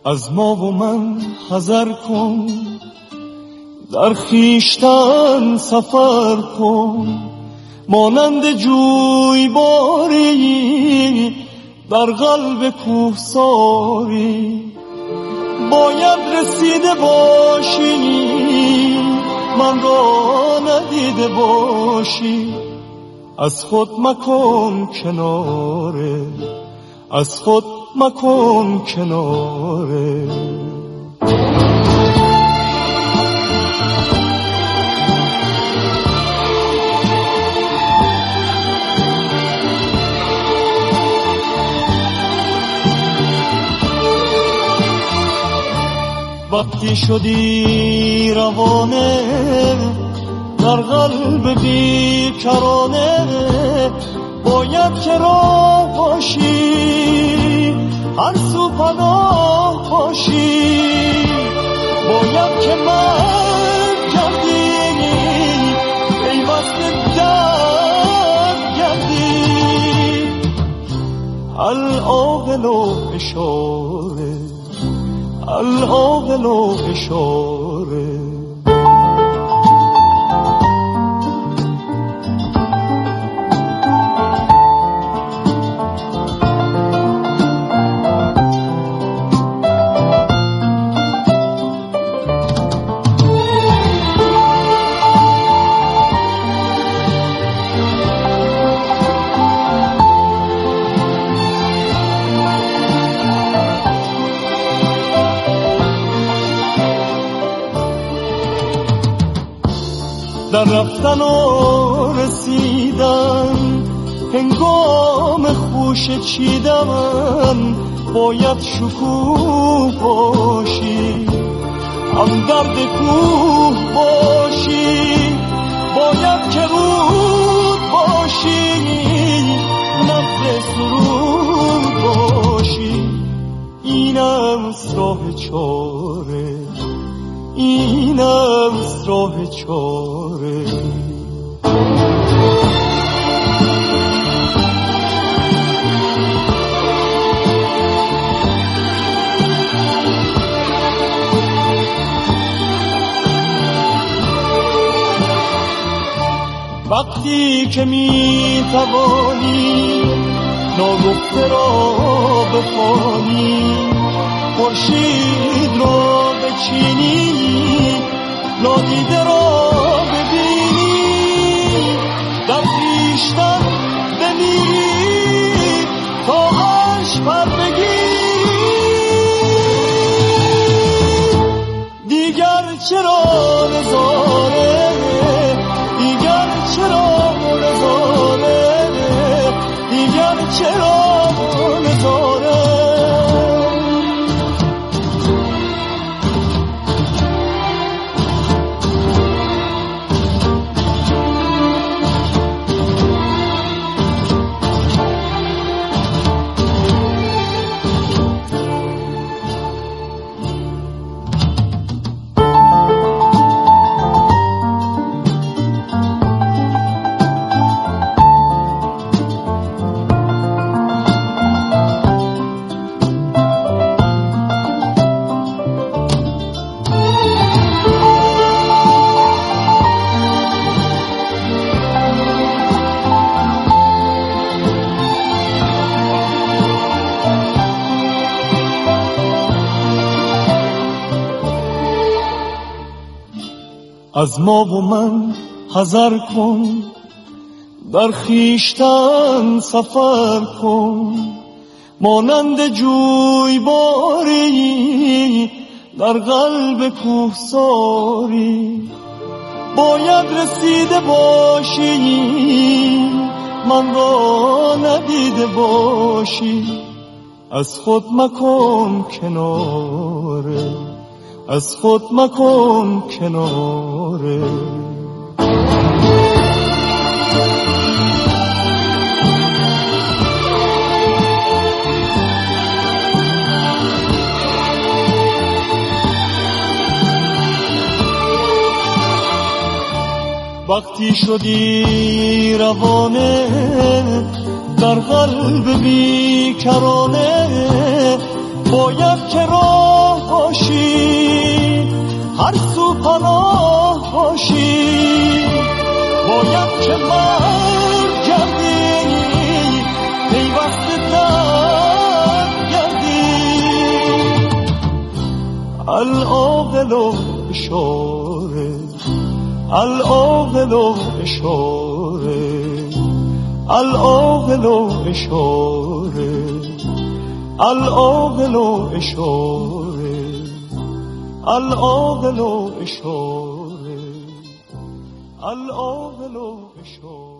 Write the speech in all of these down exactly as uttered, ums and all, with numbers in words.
از ما و من حذر کن، در خویشتن سفر کن، مانند جویباری در قلب کوهساری. باید رسیده باشی من را ندیده باشی، از خود مکن کناره، از خود مکن کناره. وقتی شدی روانه در قلب بیکرانه، باید که راه باشی هر سو پناه باشی. باید که من گردی پیوست درد گردی. العاقل و اشاره، العاقل و اشاره. در رفتن و رسیدن هنگام خوش چیدن، باید شکوه باشی هم درد کوه باشی. باید که رود باشی نفر سرود باشی. اینم راه چاره، اینم راه چاره. وقتی که می توانی ناگفته را بخوانی، خورشید را بچینی نادیده را ببینی، در خویشتن بمیری تا عرش پر بگیری. دیگر چرا نظاره، دیگر چرا نظاره، دیگر چرا نظاره. از ما و من حذر کن، در خویشتن سفر کن، مانند جویباری در قلب کوهساری. باید رسیده باشی من را ندیده باشی، از خود مکن کناره، از خود مکن کناره. وقتی شدی روانه در قلب بیکرانه، باید که راه باشی، هر سو پناه باشی، باید که مرگ گردی، پیوسته در گردی. العاقل و اشاره، العاقل و اشاره، العاقل و اشاره، العاقل و اشاره، العاقل و اشاره، العاقل و اشاره.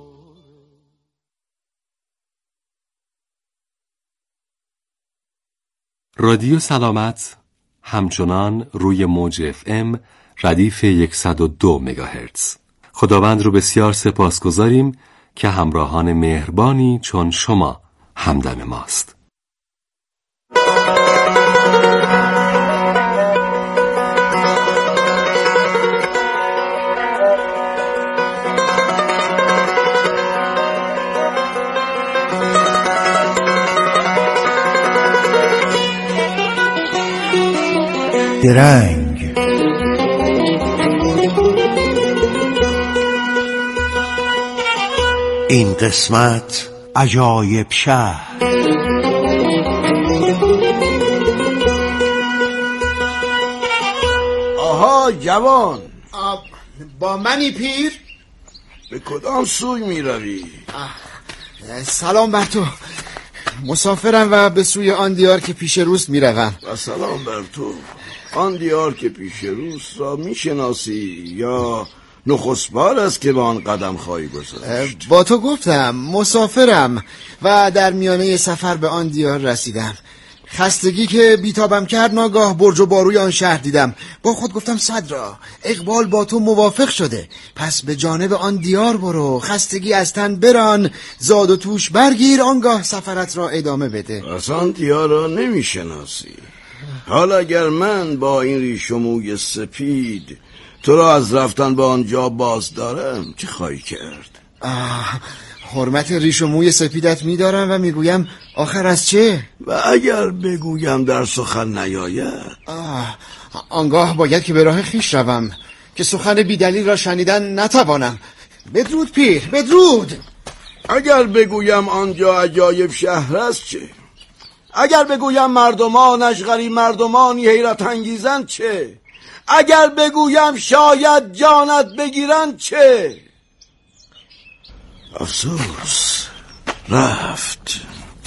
رادیو سلامت همچنان روی موج اف ام ردیف صد و دو مگاهرتز. خداوند رو بسیار سپاسگزاریم که همراهان مهربانی چون شما همدم ماست. درنگ این قسمت عجایب شهر. آها جوان، با منی پیر؟ به کدام سوی می روی؟ سلام بر تو. مسافرم و به سوی آن دیار که پیش روست می روم. و سلام بر تو. آن دیار که پیش روست را می شناسی یا نخست بار است که به آن قدم خواهی گذاشت؟ با تو گفتم مسافرم و در میانه سفر به آن دیار رسیدم. خستگی که بیتابم کرد ناگاه برج و باروی آن شهر دیدم. با خود گفتم صدرا، اقبال با تو موافق شده، پس به جانب آن دیار برو، خستگی از تن بران، زاد و توش برگیر، آنگاه سفرت را ادامه بده. پس آن دیار را نمی شناسی. حالا اگر من با این ریش و موی سپید تو را از رفتن به آنجا باز دارم، چه خواهی کرد؟ آه، حرمت ریش و موی سپیدت می‌دارم و میگویم آخر از چه؟ و اگر بگویم در سخن نیاید؟ آه، آنگاه باید که به راه خیش روم که سخن بیدلیل را شنیدن نتوانم. بدرود پیر، بدرود. اگر بگویم آنجا عجایب شهر است چه؟ اگر بگویم مردمانش غریب مردمانی حیرت انگیزند چه؟ اگر بگویم شاید جانت بگیرند چه؟ افسوس رفت.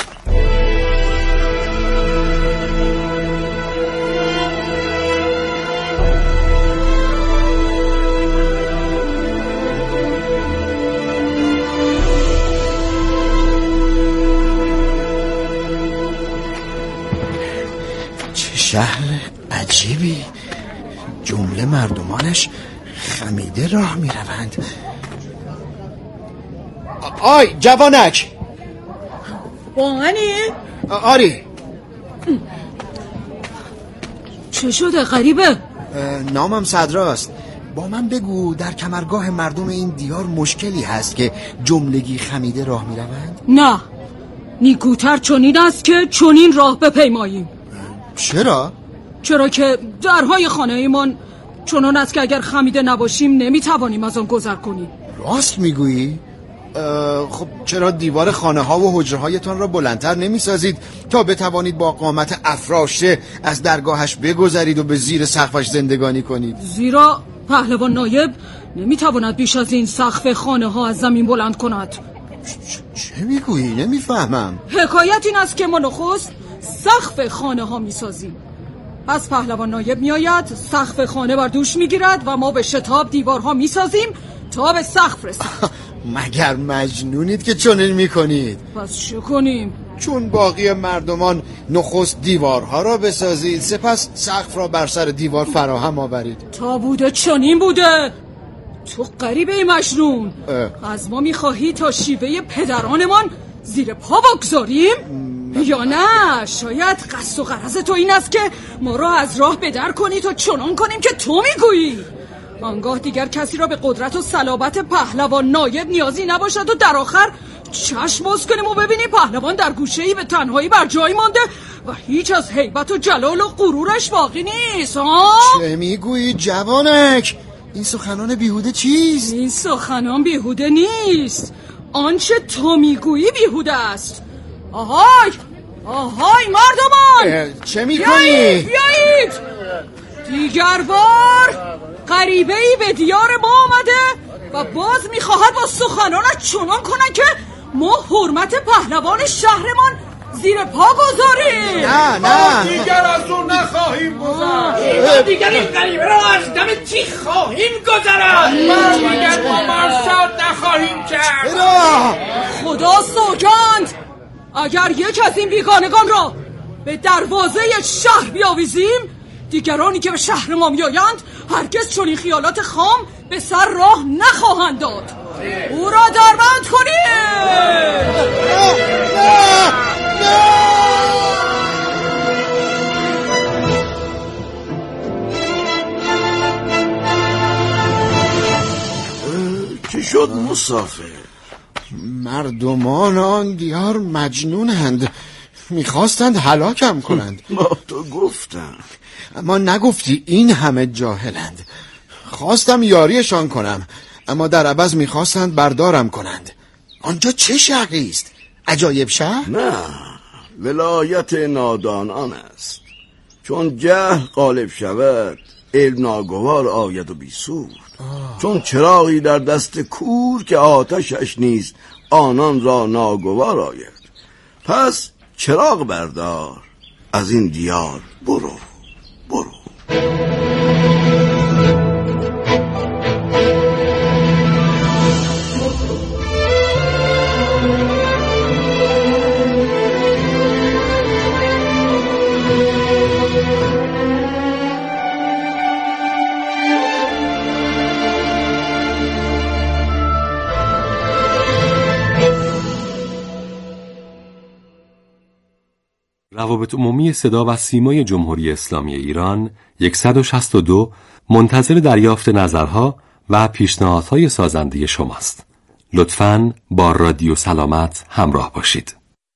چه شهر عجیبی، جمله مردمانش خمیده راه می روند. آی جوانک، با منی؟ آری. چه شده غریبه؟ نامم صدراست. با من بگو در کمرگاه مردم این دیار مشکلی هست که جملگی خمیده راه می روند؟ نه، نیکوتر چنین است که چنین راه بپیماییم. چرا؟ چرا که درهای خانه ایمان چنان است که اگر خمیده نباشیم نمیتوانیم از آن گذر کنیم. راست میگویی؟ خب چرا دیوار خانه ها و حجره هایتان را بلندتر نمی سازید تا بتوانید با قامت افراشته از درگاهش بگذرید و به زیر سقفش زندگانی کنید؟ زیرا پهلوان نایب نمیتواند بیش از این سقف خانه ها از زمین بلند کند. چه میگویی؟ نمیفهمم. حکایت این است که ما نخست سقف خانه ها میسازیم، پس پهلوان نایب میآید، سقف خانه بر دوش میگیرد و ما به شتاب دیوارها میسازیم تا به سقف رسیم. مگر مجنونید که چنین میکنید؟ پس چه کنیم؟ چون باقی مردمان نخست دیوارها را بسازید، سپس سقف را بر سر دیوار فراهم آورید. تا بوده چنین بوده. تو غریبه مجنون، از ما میخواهی تا شیوه پدرانمان زیر پا بگذاریم؟ م... یا نه شاید قصد و غرض تو این است که ما را از راه بدر کنی تا چنان کنیم که تو میگویی. آنگاه دیگر کسی را به قدرت و صلابت پهلوان نایب نیازی نباشد و در آخر چشم باز کنیم و ببینیم پهلوان در گوشه‌ای به تنهایی بر جای مانده و هیچ از هیبت و جلال و غرورش باقی نیست. ها؟ چه میگویی جوانک؟ این سخنان بیهوده چیست؟ این سخنان بیهوده نیست، آنچه تو میگویی بیهوده است. آهای آهای مردمان، چه میکنی؟ بیایید بیایید. دیگر بار غریبه‌ای به دیار ما آمده و باز میخواهد با سخنانش چنان کنن که ما حرمت پهلوان شهرمان زیر پا گذاریم. نه نه دیگر از اون نخواهیم گذارد. دیگر این غریبه را از دم تیغ خواهیم گذرد. دیگر ما مرصاد نخواهیم کرد. خدا سوگند اگر یک از این بیگانگان را به دروازه شهر بیاویزیم، دیگرانی که به شهر ما میآیند هرگز چنین خیالات خام به سر راه نخواهند داد. او را دربند کنید. چی شد مسافر؟ مردمان آن دیار مجنونند، میخواستند هلاکم کنند. با تو گفتم. اما نگفتی این همه جاهلند. خواستم یاریشان کنم، اما در عوض میخواستند بردارم کنند. آنجا چه شهری است؟ عجایب شهر؟ نه، ولایت نادانان است. چون جهل غالب شود علم ناگوار آید و بیسود. چون چراغی در دست کور که آتشش نیست آنان را ناگوار آید. پس چراغ بردار، از این دیار برو برو. روابط عمومی صدا و سیمای جمهوری اسلامی ایران صد و شصت و دو منتظر دریافت نظرها و پیشنهادهای سازنده شماست. لطفاً با رادیو سلامت همراه باشید.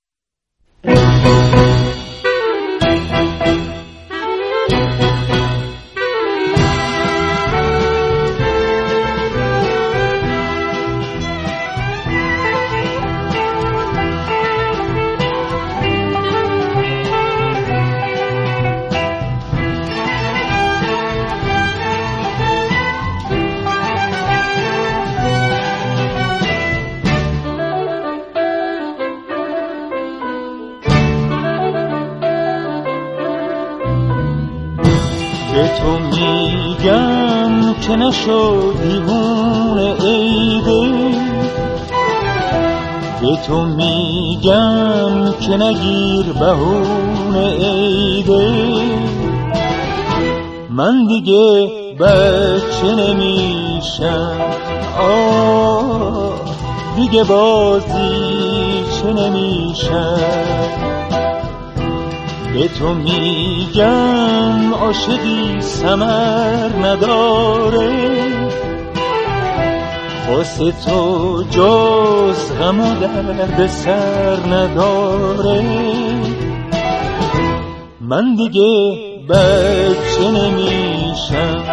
به تو میگم که نشو دیوونه ای دل، به تو میگم که نگیر بهونه ای دل. من دیگه بچه نمیشم، آه دیگه بازی چه نمیشم. به تو میگم عاشقی ثمر نداره، واسه تو جز غم و درد سر نداره. من دیگه بچه نمیشم،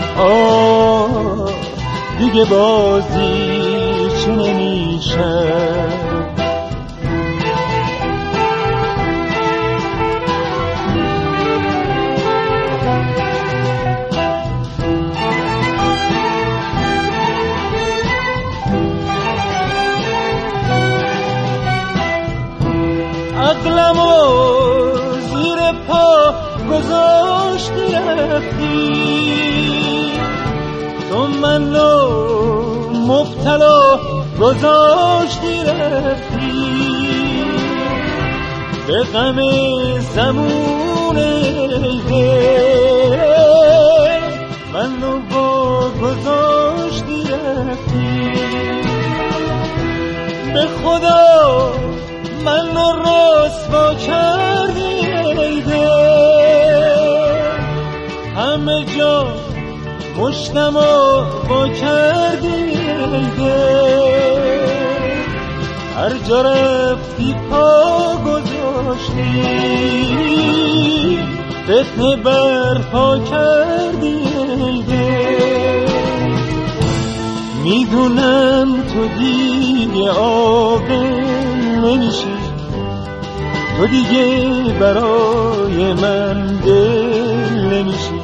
آه دیگه بازی چه نمیشم. عقلمو زیر پا گذاشتی رفتی، تو منو مبتلا گذاشتی رفتی. به غم زمون دل منو با گذاشتی رفتی. به خدا منو رسوا کردی ای دل، همه جا مشتمو با کردی ای دل. هر جا رفتی پا گذاشتی، فتنه برپا کردی ای دل. میدونم تو دیگه عاقل نمیشی، تو دیگه برای من دل نمیشی.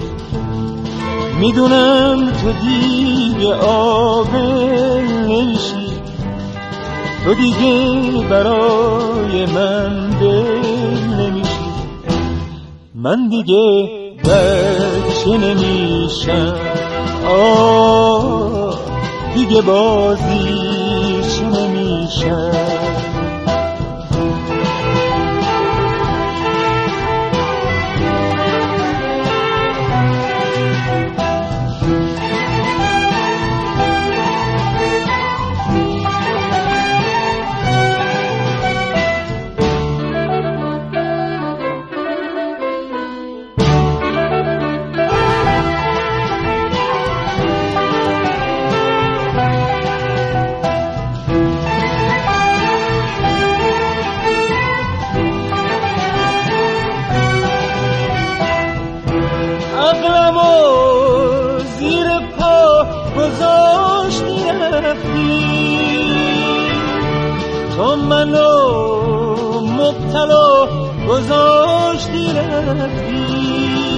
میدونم تو دیگه عاقل نمیشی، تو دیگه برای من دل نمیشی. من دیگه بچه نمیشم، آه دیگه بازیش نمیشم. تو منو مبتلا گذاشتی رفتی،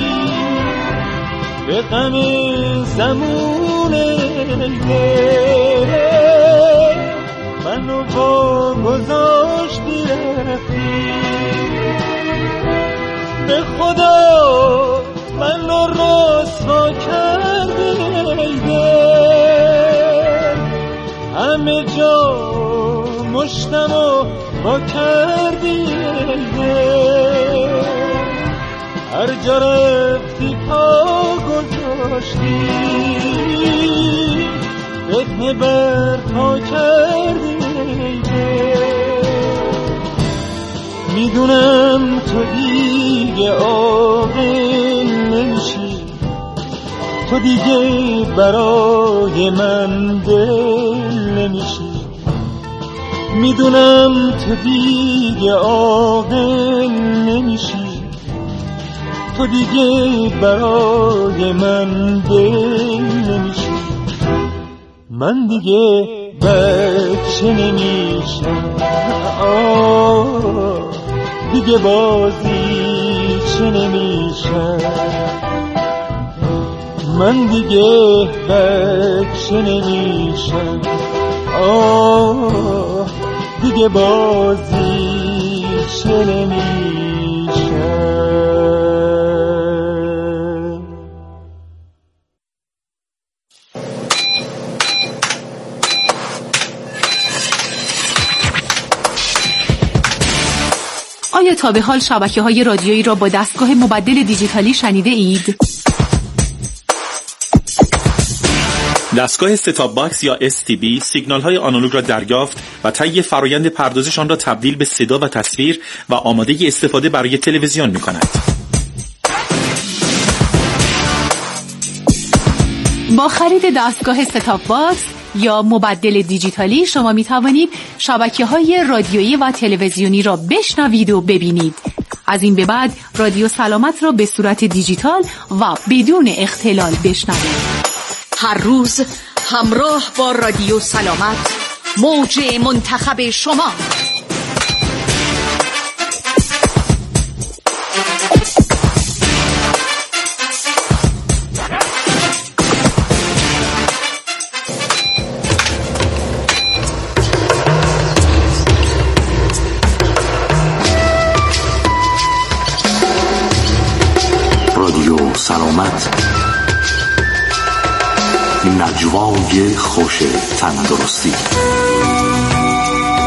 به غم زمون دل منو با گذاشتی رفتی. به خدا منو رسوا کردی ای دل، همه جا مشتمو با کردی ای دل. هر جا رفتی پا گذاشتی، فتنه برپا کردی ای دل. میدونم تو دیگه عاقل نمیشی، تو دیگه برای من دل نمیشی. میدونم تو دیگه عاقل نمیشی، تو دیگه برای من دل نمیشی. من دیگه بچه نمیشم، آه دیگه بازی چه نمیشم. من دیگه بچه نمیشم، آه دیگه بازی چه نمیشم. آیا تا به حال شبکه‌های رادیویی را با دستگاه مبدل دیجیتالی شنیده اید؟ دستگاه ستاپ باکس یا اس تی بی سیگنال‌های آنالوگ را دریافت و طی فرایند پردازشان را تبدیل به صدا و تصویر و آماده استفاده برای تلویزیون می‌کند. با خرید دستگاه ستاپ باکس یا مبدل دیجیتالی شما می توانید شبکه‌های رادیویی و تلویزیونی را بشنوید و ببینید. از این به بعد رادیو سلامت را به صورت دیجیتال و بدون اختلال بشنوید. هر روز همراه با رادیو سلامت، موج منتخب شما. رادیو سلامت، نجوای خوش تندرستی.